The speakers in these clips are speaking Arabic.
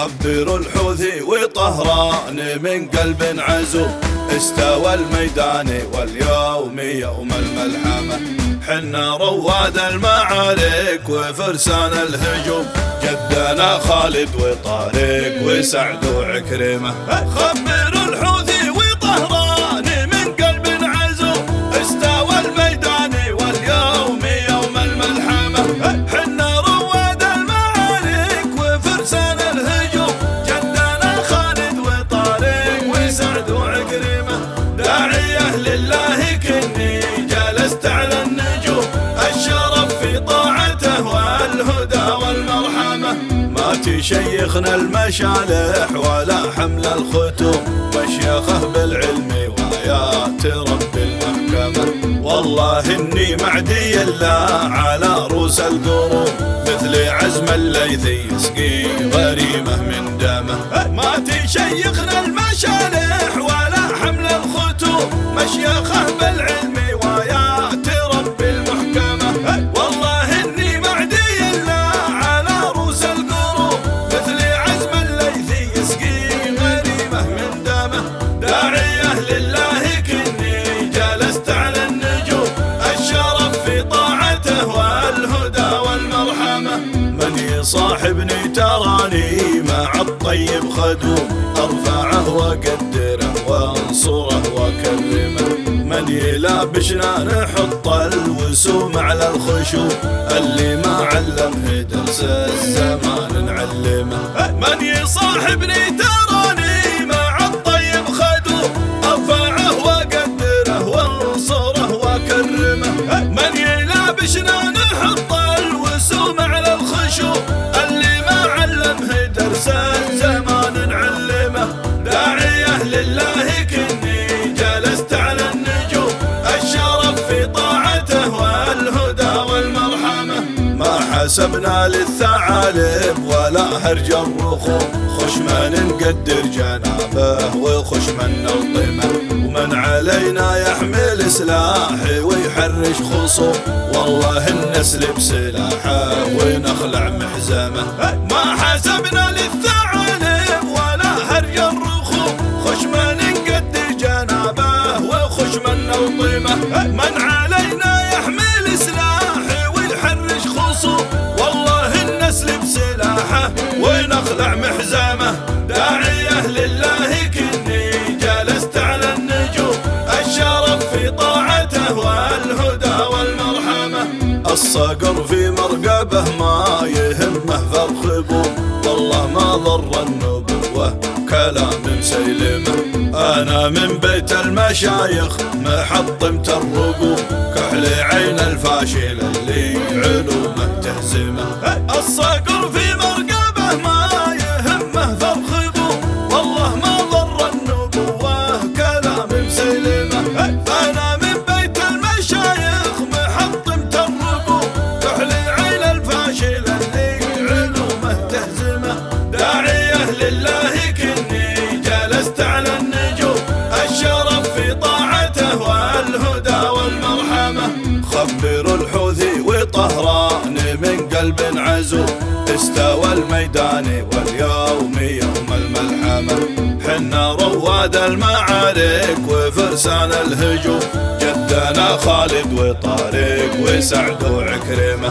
خبر الحوثي وطهران من قلب عزو، استوى الميدان واليوم يوم الملحمة، حنا رواد المعارك وفرسان الهجوم، جدنا خالد وطارق وسعد وعكرمة. خبر الحوثي وطهران من قلب عزو، استوى الميدان واليوم يوم الملحمة، حنا رواد المعارك وفرسان الهجوم، جدنا خالد وطارق وسعد وعكرمة. داعية لله كني جلست على النجوم، الشرف في طاعته والهدى والمرحمة، ما تشيخنا المشالح ولا حمل الختوم، مشيخه بالعلم وآيات رب المحكمة. والله إني معدي لا على رؤوس القروم، مثل عزم الليثي يسقي غريمه من دمه، ما تشيخنا المشالح ولا حمل الختوم، مشيخه بالعلم وآيات رب المحكمة. والله إني معدي لا على رؤوس القروم، مثل عزم الليثي يسقي غريمه من دمه. داعية لله كني جلست على النجوم، الشرف في طاعته والهدى والمرحمة، من يصاحبني تراني مع الطيب خدوم، ارفعه واقدره وانصره واكرمه، من يلابشنا نحط الوسوم على الخشوم، اللي ما علمه درس الزمان نعلمه، من يصاحبني تراني مع الطيب خدوم، ارفعه واقدره وانصره واكرمه، من يلابشنا نحط الوسوم على الخشوم، اللي ما علمه درس الزمان نعلمه. داعية لله كني جلست على النجوم، الشرف في طاعته والهدى والمرحمة، ما حسبنا للثعالب ولا هرج الرخوم، خشما نقدر جنابه وخشما نلطمه، ومن علينا يحمل سلاحه ويحرش خصوم، والله نسلب سلاحه ونخلع محزمه، ما حسبنا للثعالب ولا هرج الرخوم، خشما نقدر جنابه وخشما نلطمه، من علينا يحمل سلاحه ويحرش خصوم، والله نسلب سلاحه ونخلع محزمه. داعية لله كني جلست على النجوم، الشرف في طاعته والهدى والمرحمة، الصقر في مرقبه ما يهمه فرخ بوم، والله ما ضر النبوة كلام مسيلمه، أنا من بيت المشايخ محطمة الرقوم، كحل عين الفاشل اللي علومه تهزمه، الصقر في مرقبه ما يهمه فرخ بوم، والله ما ضر النبوة كلام مسيلمه، أنا من بيت المشايخ محطمة الرقوم، كحل عين الفاشل اللي علومه تهزمه. داعية لله كني جلست على النجوم، الشرف في طاعته والهدى والمرحمة، خبر الحوثي وطهران من قلب عزو، استوى الميدان واليوم يوم الملحمة، حنا رواد المعارك وفرسان الهجوم، جدنا خالد وطارق وسعد وعكرمة.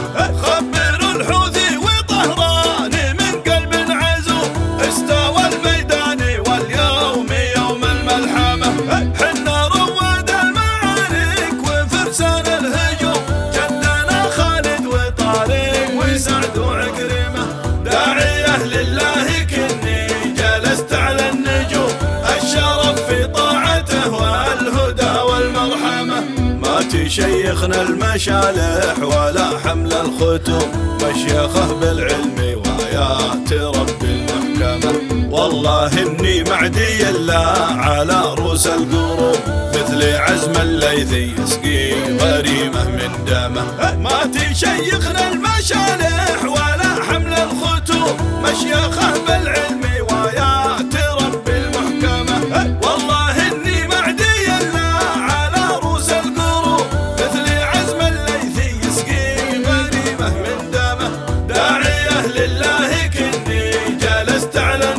خبر الحوثي وطهران من قلب عزو، استوى الميدان واليوم يوم الملحمة، حنا رواد المعارك وفرسان الهجوم، جدنا خالد وطارق وسعد وعكرمة. داعية لله كني جلست على النجوم، الشرف في طاعته والهدى والمرحمة، ما تشيخنا المشالح ولا حمل الختوم، مشيخه بالعلم وآيات رب المحكمة، والله إني معدي لا على رؤوس القروم، مثل عزم الليثي يسقي غريمه من دمه، ما تشيخنا المشالح ولا حمل الختوم، مشيخه بالعلم وآيات رب المحكمة، والله إني معدي لا على رؤوس القروم، مثل عزم الليثي يسقي غريمه من دمه. داعية لله كني جلست على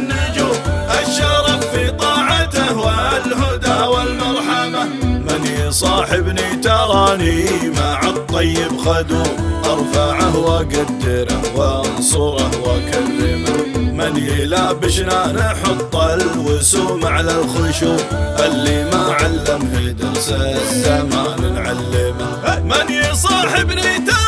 يصاحبني تراني مع الطيب خدو، ارفعه واقدره وانصره واكرمه. من يلابشنا نحط الوسوم على الخشوم، اللي ما علمه درس الزمان نعلمه. من يصاحبني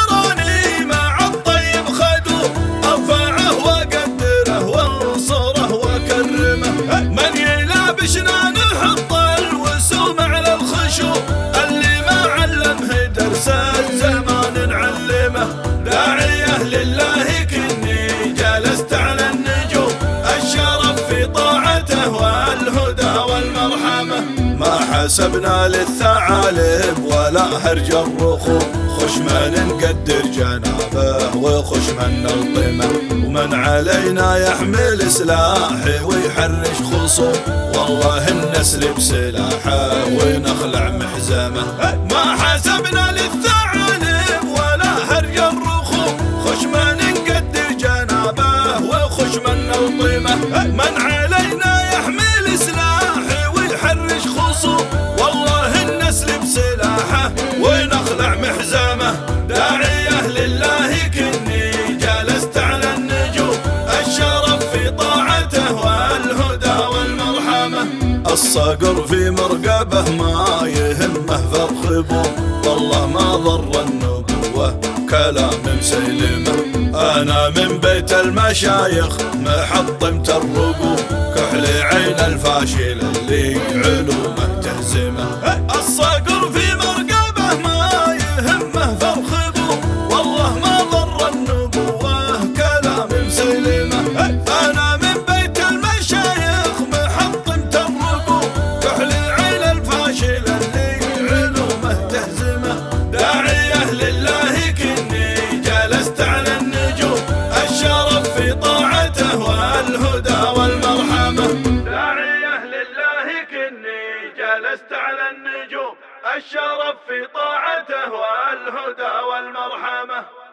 تراني مع الطيب خدو، ارفعه واقدره وانصره واكرمه. من يلابشنا نحط الوسوم على الخشوم، اللي ما علمه درس الزمان نعلمه. داعيه لله كني جلست على النجوم، الشرف في طاعته والهدى والمرحمة. ما حسبنا للثعالب ولا هرج الرخوم، خشما نقدر جنابه وخشما نلطمه. ومن علينا يحمل سلاحه ويحرش خصوم، والله نسلب سلاحه ونخلع محزمه. ما حسبنا للثعالب ولا هرج الرخوم، خشما نقدر جنابه وخشما نلطمه. من علينا يحمل سلاحه ويحرش خصوم، والله نسلب سلاحه ونخلع محزمه. داعيه لله كني جلست على النجوم، الشرف في طاعته والهدى والمرحمة. الصقر في مرقبه ما يهمه فرخبوم، والله ما ضر النبوة كلام مسيلمه. أنا من بيت المشايخ محطمت الرقوم، كحل عين الفاشل اللي علومه تهزمه. الصقر في مرقبه ما يهمه فرخبوم، والله ما ضر النبوة كلام مسيلمه. أنا من بيت المشايخ محطمت الرقوم، كحل عين الفاشل اللي علومه تهزمه. داعيه لله كني جلست على النجوم، الشرف في طاعته والهدى والمرحمة. داعيه لله كني جلست على النجوم، الشرف في طاعته والهدى والمرحمة.